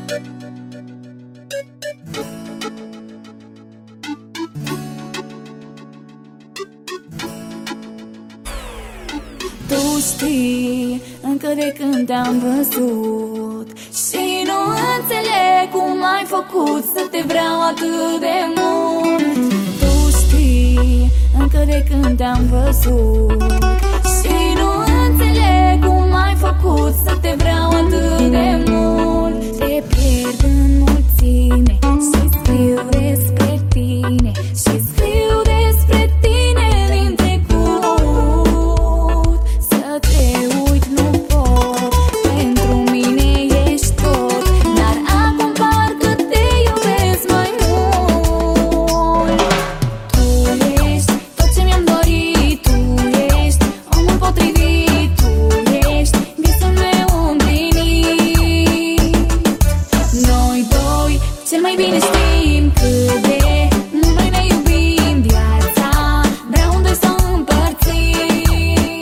Tu știi încă de când te-am văzut și nu înțeleg cum ai făcut să te vreau atât de mult. Tu știi încă de când te-am văzut și nu înțeleg cum ai făcut să te vreau atât de mult. Te pierd în mulțime și scriu despre tine și scriu despre tine din trecut. Să te uit nu pot, pentru mine ești tot, dar acum parcă te iubesc mai mult. Tu ești tot ce mi-am dorit, tu ești omul potrivit, tu ești visul meu împlinit. Noi doi cel mai bine știm cât de mult noi ne iubim, viața vreau doi să o împărțim.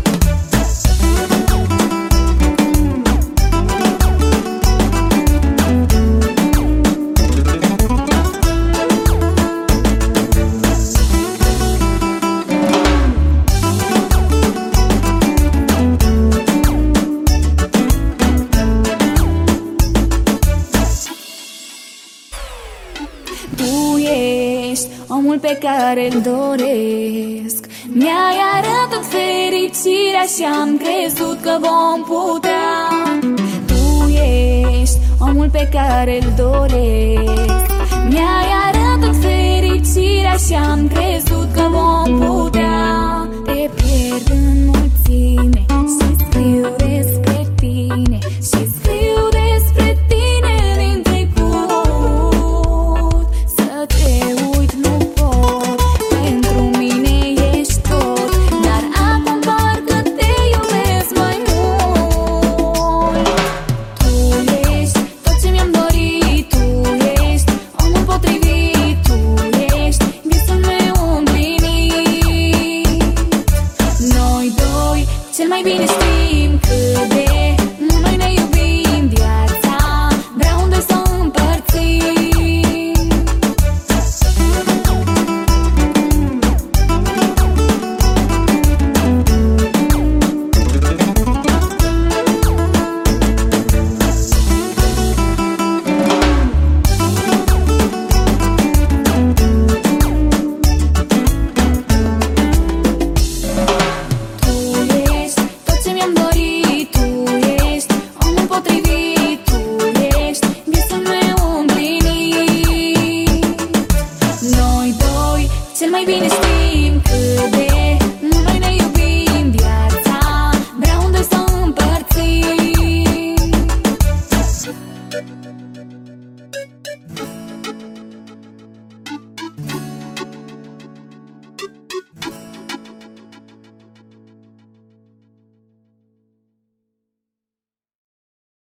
Tu ești omul pe care îl doresc, mi-ai arătat fericirea și am crezut că vom putea. Tu ești omul pe care îl doresc, mi-ai arătat fericirea și am crezut că vom putea. Te pierd în mulțime și scriu despre tine și scriu despre tine din trecut. Să te uit nu pot, pentru mine ești tot, dar acum parcă te iubesc mai mult. Tu ești tot ce mi-am dorit, tu ești omul potrivit, tu ești visul meu împlinit. Noi doi cel mai bine știm cât de mult noi ne iubim, viața vreau doi să o împărțim. Tu ești tot ce mi-am dorit, tu ești omul potrivit, tu ești visul meu împlinit. Noi doi cel mai bine știm cât de